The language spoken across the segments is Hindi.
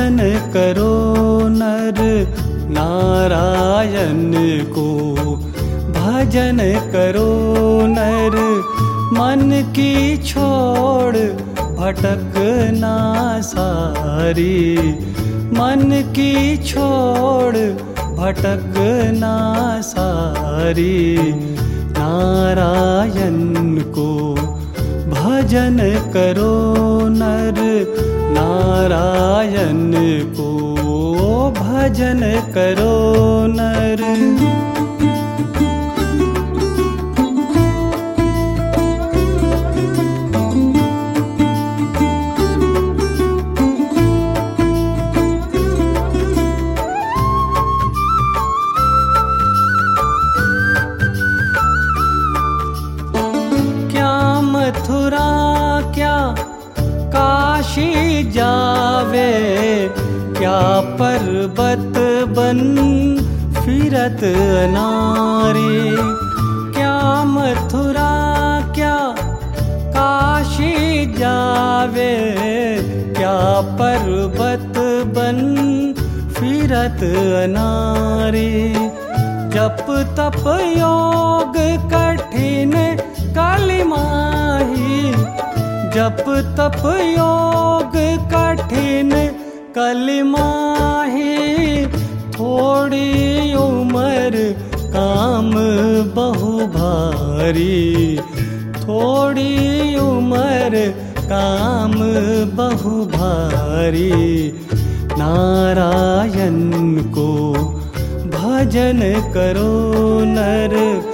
भजन करो नर नारायण को, भजन करो नर मन की छोड़ भटकना सारी, मन की छोड़ भटकना सारी। नारायण को भजन करो नर नारायण को, भजन करो नर। मथुरा क्या काशी जावे, क्या पर्वत बन फिरत नारी। क्या मथुरा क्या काशी जावे, क्या पर्वत बन फिरत नारी। जप तप योग कठिन कलिमाही, जप तप योग कठिन कलिमाही। थोड़ी उम्र काम बहु भारी, थोड़ी उम्र काम बहु भारी। नारायण को भजन करो नर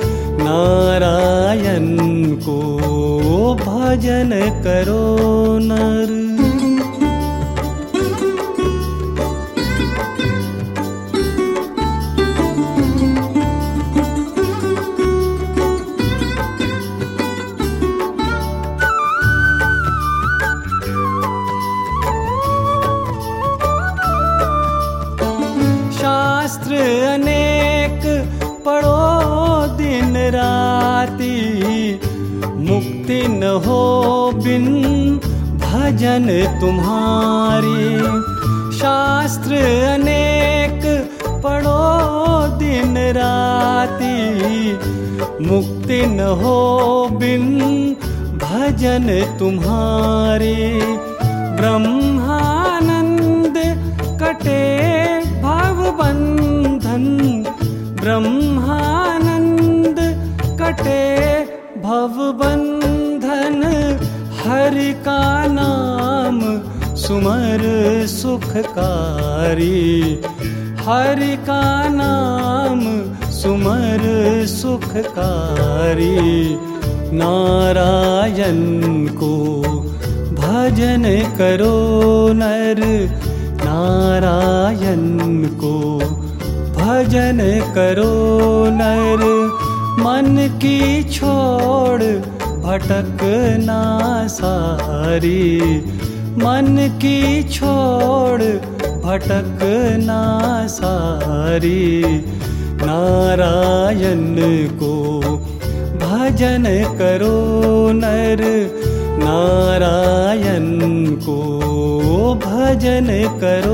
नारायण को, भजन करो नर। शास्त्र अनेक पढ़ो दिन राती, मुक्ति न हो बिन भजन तुम्हारी। शास्त्र अनेक पढ़ो दिन राती, मुक्ति न हो बिन भजन तुम्हारी। ब्रह्मानंद कटे भव बंधन, ब्रह्मानंद कटे भव बंधन। हरि का नाम सुमर सुखकारी, हरि का नाम सुमर सुखकारी। नारायण को भजन करो नर नारायण को, भजन करो नर। मन की छोड़ भटकना सारी, मन की छोड़ भटकना सारी। नारायण को भजन करो नर नारायण को, भजन करो